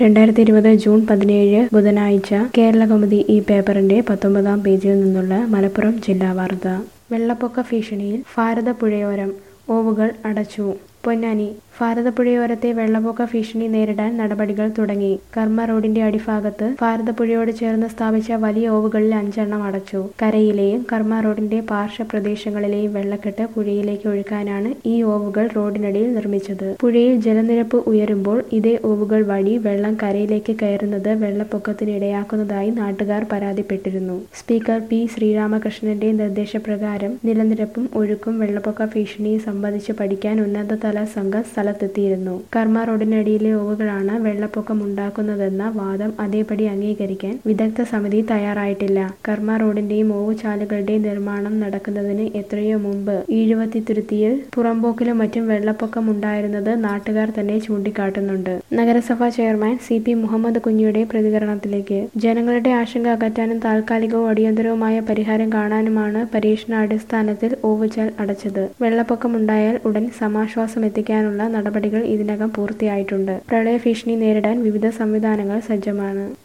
2020 June 17 ബുധനാഴ്ച കേരളകൗമുദി ഈ പേപ്പറിന്റെ 19-ാം പേജിൽ നിന്നുള്ള മലപ്പുറം ജില്ലാ വാർത്ത. വെള്ളപ്പൊക്ക ഭീഷണിയിൽ ഭാരതപ്പുഴയോരം, ഓവുകൾ അടച്ചു. പൊന്നാനി. ഭാരതപ്പുഴയോരത്തെ വെള്ളപ്പൊക്ക ഭീഷണി നേരിടാൻ നടപടികൾ തുടങ്ങി. കർമ്മ റോഡിന്റെ അടിഭാഗത്ത് ഭാരതപ്പുഴയോട് ചേർന്ന് സ്ഥാപിച്ച വലിയ ഓവുകളിൽ 5 എണ്ണം അടച്ചു. കരയിലെയും കർമ്മ റോഡിന്റെ പാർശ്വപ്രദേശങ്ങളിലെയും വെള്ളക്കെട്ട് പുഴയിലേക്ക് ഒഴുക്കാനാണ് ഈ ഓവുകൾ റോഡിനടിയിൽ നിർമ്മിച്ചത്. പുഴയിൽ ജലനിരപ്പ് ഉയരുമ്പോൾ ഇതേ ഓവുകൾ വഴി വെള്ളം കരയിലേക്ക് കയറുന്നത് വെള്ളപ്പൊക്കത്തിന് ഇടയാക്കുന്നതായി നാട്ടുകാർ പരാതിപ്പെട്ടിരുന്നു. Speaker P. ശ്രീരാമകൃഷ്ണന്റെ നിർദ്ദേശപ്രകാരം നിലനിരപ്പും ഒഴുക്കും വെള്ളപ്പൊക്ക ഭീഷണിയും സംബന്ധിച്ച് പഠിക്കാൻ ഉന്നതതല സംഘം സ്ഥലത്തെത്തിയിരുന്നു. കർമ്മ റോഡിനടിയിലെ ഓവുകളാണ് വെള്ളപ്പൊക്കമുണ്ടാക്കുന്നതെന്ന വാദം അതേപടി അംഗീകരിക്കാൻ വിദഗ്ധ സമിതി തയ്യാറായിട്ടില്ല. കർമ്മ റോഡിന്റെയും ഓവുചാലുകളുടെയും നിർമ്മാണം നടക്കുന്നതിന് എത്രയോ മുമ്പ് ഈഴുവത്തിത്തുരുത്തിയിൽ പുറമ്പോക്കിലും മറ്റും വെള്ളപ്പൊക്കമുണ്ടായിരുന്നത് നാട്ടുകാർ തന്നെ ചൂണ്ടിക്കാട്ടുന്നുണ്ട്. നഗരസഭാ ചെയർമാൻ CP മുഹമ്മദ് കുഞ്ഞിയുടെ പ്രതികരണത്തിലേക്ക്. ജനങ്ങളുടെ ആശങ്ക അകറ്റാനും താൽക്കാലികവും അടിയന്തരവുമായ പരിഹാരം കാണാനുമാണ് പരീക്ഷണാടിസ്ഥാനത്തിൽ ഓവുചാൽ അടച്ചത്. വെള്ളപ്പൊക്കമുണ്ടായാൽ ഉടൻ സമാശ്വാസം എത്തിക്കാനുള്ള നടപടികൾ ഇതിനകം പൂർത്തിയായിട്ടുണ്ട്. പ്രളയഭീഷണി നേരിടാൻ വിവിധ സംവിധാനങ്ങൾ സജ്ജമാണ്.